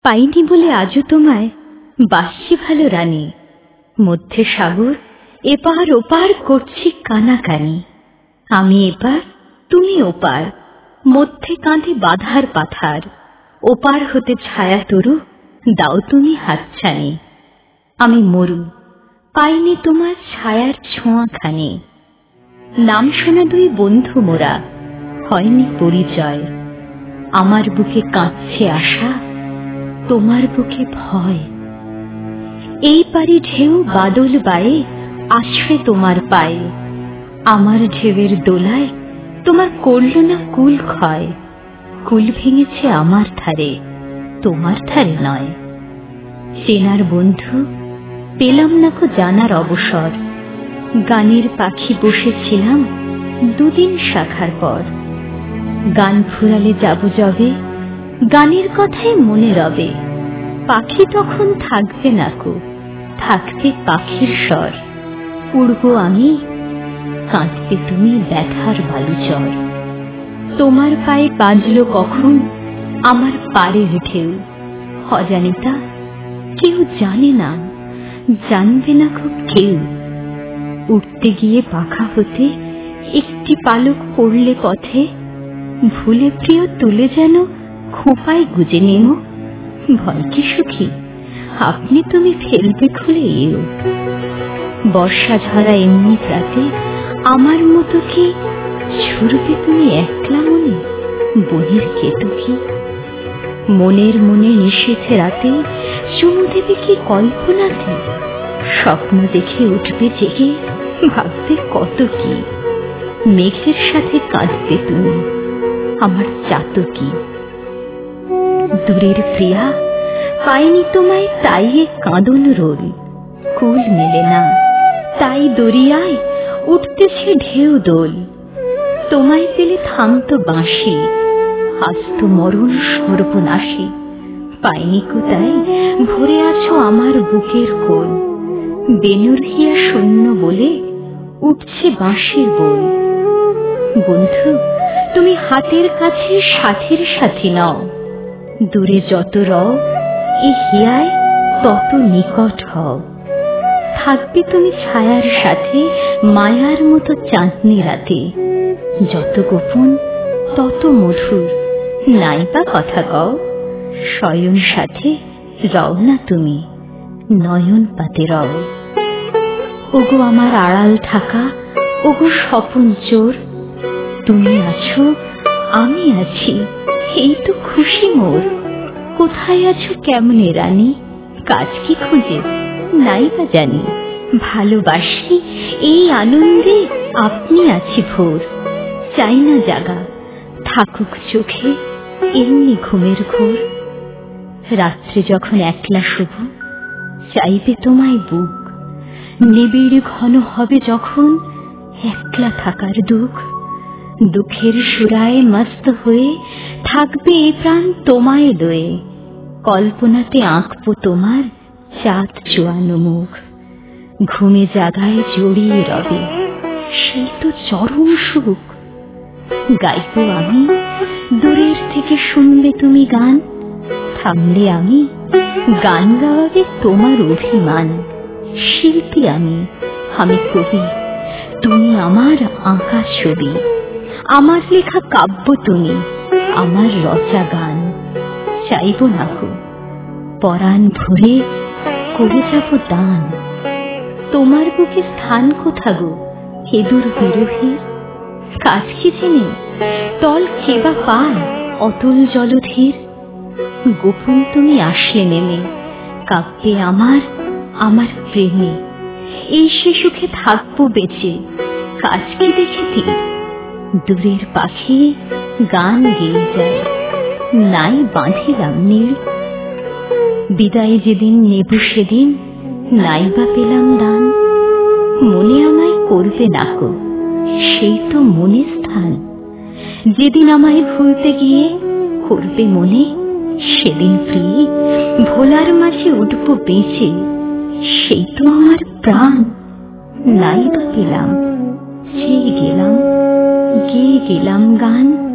পাইনি বলে আজও তোমায় বাসছি ভালো রানী, মধ্যে সাগর এপার ওপার করছি কানাকানি। আমি এপার তুমি ওপার, মধ্যে কাঁধে বাঁধার পাথার, ওপার হতে ছায়া তরু দাও তুমি হাতছানি। আমি মরু পাইনি তোমার ছায়ার ছোঁয়াখানি। নাম শোনা দুই বন্ধু মোরা, হয়নি পরিচয়। আমার বুকে কাঁদছে আশা, তোমার বুকে ভয়। এই পারি ঢেউ বাদল বায়ে আসবে তোমার পায়ে, আমার ঢেউয়ের দোলায় তোমার করল না কুল ক্ষয়। কুল ভেঙেছে আমার ধারে, তোমার ধারে নয়। চেনার বন্ধু পেলাম না কো জানার অবসর, গানের পাখি বসেছিলাম দুদিন শাখার পর। গান ফুরালে যাব যবে, গানের কথাই মনে রবে। পাখি তখন থাকবে না কো, থাকবে পাখির স্বর। উড়বো আমি, কাঁদবে তুমি ব্যথার বালুচর। তোমার পায়ে বাজল কখন আমার পাড়ের ঢেউ, অজানিতা কেউ জানে না, জানবে না খুব কেউ। উঠতে গিয়ে পাখা হতে একটি পালক পড়লে পথে, ভুলে প্রিয় তুলে যেন খোঁপায় গুজে নেও। ভয় কি সুখী আপনি তুমি ফেলবে খুলে এও। বর্ষা ঝরা এমনি রাতে আমার মতো কি ছুড়বে তুমি একলা মনে বনের কেতকী। মনের মনে নিষেধে রাতে চুমু দেবে কি কল্পনাতে, স্বপ্ন দেখে উঠবে জেগে ভাববে কত কি। মেঘের সাথে কাঁদবে তুমি আমার চাতকী। দূরের প্রিয়া পাইনি তোমায় তাই এ কাঁদন রোল, কুল মেলে না তাই দরিয়ায় উঠতেছে ঢেউ দোল। তোমায় পেলে থামতো বাঁশি, হাসত মরণ সর্বনাশী। পাইনি কোথায় ভরে আছো আমার বুকের কোল, বেনুর হিয়া শূন্য বলে উঠছে বাঁশির বোল। বন্ধু তুমি হাতের কাছে সাথীর সাথী নও, দূরে যত রও এ হিয়ায় তত নিকট হও। থাকবে তুমি ছায়ার সাথে মায়ার মতো চাঁদনি রাতে, যত গোপন তত মধুর নাই বা কথা কও। শয়ন সাথে রও না তুমি, নয়ন পাতে রও। ওগো আমার আড়াল থাকা, ওগো স্বপন চোর, তুমি আছো আমি আছি এই তো খুশি মোর। কোথায় আছো কেমনে রানী, কাজ কি খোঁজে নাই বা জানি। ভালোবাসি এই আনন্দে আপনি আছি ভোর। চাই না জাগা থাকুক চোখে এমনি ঘুমের ঘোর। রাত্রে যখন একলা শুভ চাইবে তোমায় বুক, নিবিড় ঘন হবে যখন একলা থাকার দুঃখ। দুঃখের সুরায় মস্ত হয়ে থাকবে এ প্রাণ তোমায় লয়ে, কল্পনাতে আঁকবো তোমার চাঁদ চোয়ানো মুখ। ঘুমে জাগায় জড়িয়ে রবে সেই তো চরম সুখ। গাইবো আমি দূরের থেকে শুনবে তুমি গান, থামলে আমি গান গাওয়াবে তোমার অভিমান। শিল্পী আমি কবি, তুমি আমার আঁকা ছবি। আমার লেখা কাব্য তুমি, আমার রচা গান। চাইব না গো পরাণ ভরে করে যাব দান। তোমার বুকে স্থান কোথা গো হে দূর বিরোহীর। কাজ কি চিনি তল কেবা পায় অতুল জলধীর। গোপন তুমি আসলে নেমে কাব্যে আমার প্রেমে। এই সে সুখে থাকবো বেঁচে, কাজ কি দেখেছি দূরের পাখি গান গেয়ে যায় নাই বাঁধিলাম নীল। বিদায় যেদিন নেব সেদিন নাই বা পেলাম দান। মনে আমায় করবে না কো সেই তো মনে স্থান। যেদিন আমায় ভুলতে গিয়ে করবে মনে, সেদিন প্রিয়ে ভোলার মাঝে উঠবো বেঁচে। সেই তো আমার প্রাণ নাই বা পেলাম, চেয়ে গেলাম গেয়ে গেলাম গান।